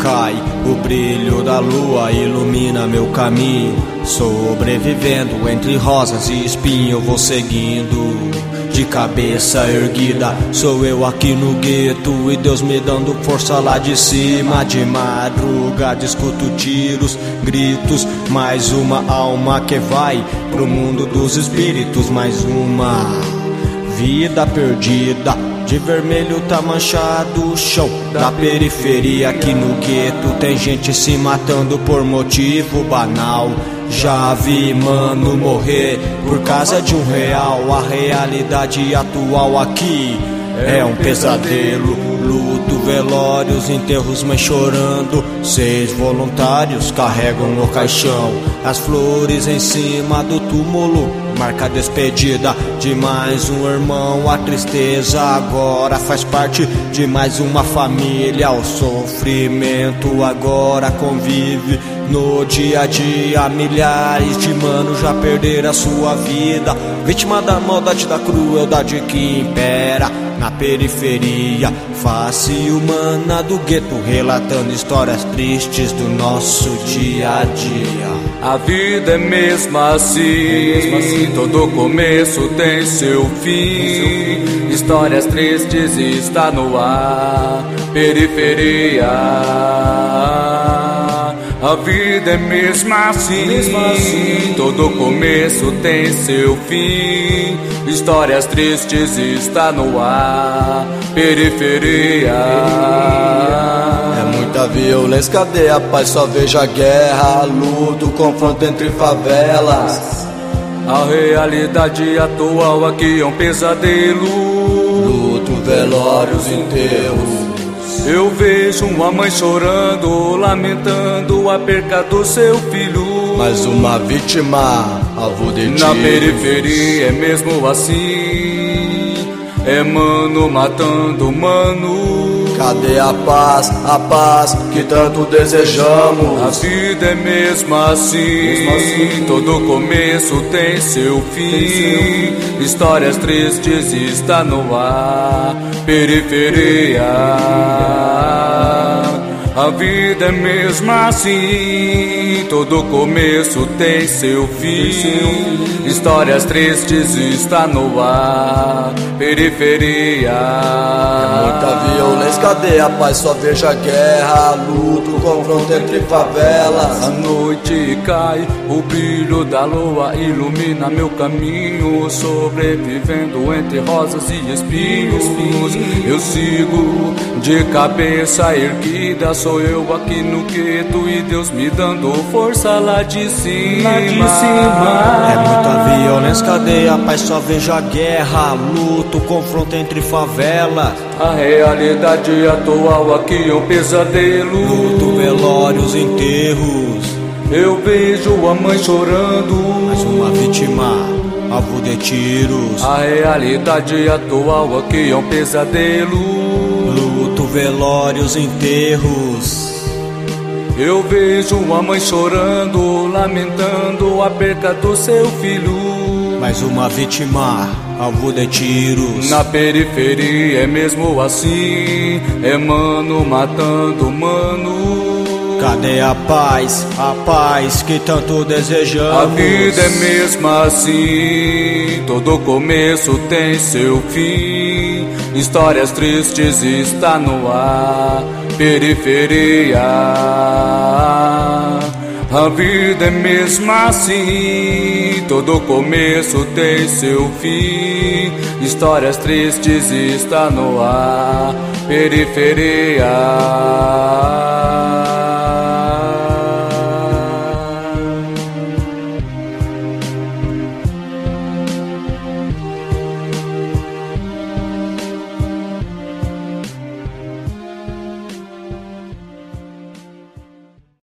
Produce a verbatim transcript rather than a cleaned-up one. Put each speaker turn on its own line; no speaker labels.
cai, o brilho da lua ilumina meu caminho. Sobrevivendo entre rosas e espinho, eu vou seguindo de cabeça erguida. Sou eu aqui no gueto e Deus me dando força lá de cima. De madrugada escuto tiros, gritos, mais uma alma que vai pro mundo dos espíritos. Mais uma vida perdida, de vermelho tá manchado o chão da periferia. Aqui no gueto tem gente se matando por motivo banal. Já vi mano morrer por causa de um real. A realidade atual aqui é um pesadelo. Luto, velórios, enterros, mãe chorando. Seis voluntários carregam no caixão as flores em cima do túmulo, marca despedida de mais um irmão. A tristeza agora faz parte de mais uma família. O sofrimento agora convive no dia a dia. Milhares de manos já perderam a sua vida, vítima da maldade, da crueldade que impera na periferia. Face humana do gueto, relatando histórias tristes do nosso dia a dia.
A vida é mesmo assim, mesmo assim, todo começo tem seu fim. Histórias tristes está no ar, periferia. A vida é mesmo assim, mesmo assim, todo começo tem seu fim. Histórias tristes está no ar, periferia.
É muita violência, cadê a paz? Só vejo a guerra, luto, confronto entre favelas.
A realidade atual aqui é um pesadelo.
Luto, velórios, enterros.
Eu vejo uma mãe chorando, lamentando a perca do seu filho.
Mais uma vítima, alvo de tiros.
Na periferia é mesmo assim, é mano matando mano.
Cadê a paz, a paz que tanto desejamos?
A vida é mesmo assim, mesmo assim, todo começo tem seu fim. Tem seu fim. Histórias tristes está no ar, periferia. A vida é mesmo assim, todo começo tem seu fim. Histórias tristes está no ar, periferia.
É muita violência, cadê a paz? Só vejo a guerra, luto, confronto entre favelas.
A noite cai, o brilho da lua ilumina meu caminho. Sobrevivendo entre rosas e espinhos, eu sigo de cabeça erguida. Sou eu aqui no gueto e Deus me dando força lá de cima. Lá de cima.
É muita violência, cadê a paz? Só vejo a guerra, luto, confronto entre favelas.
A realidade atual aqui é um pesadelo.
Luto, velórios, enterros.
Eu vejo a mãe chorando,
mais uma vítima, alvo de tiros.
A realidade atual aqui é um pesadelo.
Luto, velórios, enterros.
Eu vejo uma mãe chorando, lamentando a perca do seu filho.
Mais uma vítima, alvo de tiros.
Na periferia é mesmo assim, é mano matando mano.
Cadê a paz, a paz que tanto desejamos?
A vida é mesmo assim, todo começo tem seu fim. Histórias tristes está no ar, periferia. A vida é mesmo assim, todo começo tem seu fim. Histórias tristes está no ar, periferia.